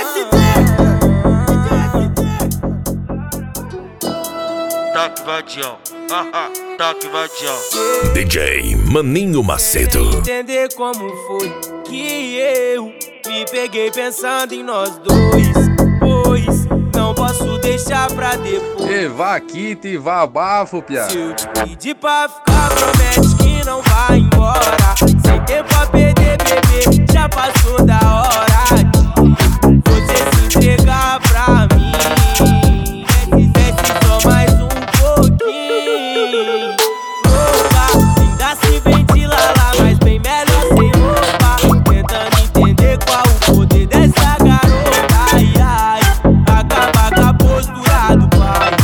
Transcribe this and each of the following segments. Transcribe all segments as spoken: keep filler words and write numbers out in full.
Toque vadião, haha, toque vadião. D J Maninho Macedo. Entender como foi que eu me peguei pensando em nós dois, pois não posso deixar pra depois. E vá quita e vá bafo, piá. Se eu te pedir pra ficar, promete que não vai embora. Sem tempo a perder, bebê, já passou da hora de você se entregar pra mim. Desce só mais um pouquinho. Louca, ainda se ventila lá, mas bem melhor sem roupa. Tentando entender qual o poder dessa garota. Ai, ai, acaba com a postura do pai.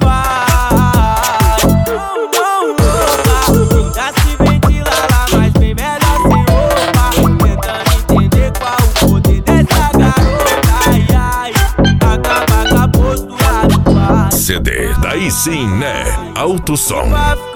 Vai, não, não, louca, ainda se ventila lá, mas bem melhor sem roupa. Tentando entender qual o poder dessa garota. Ai, ai, acaba com a postura do pai. C D, daí sim, né? Alto som.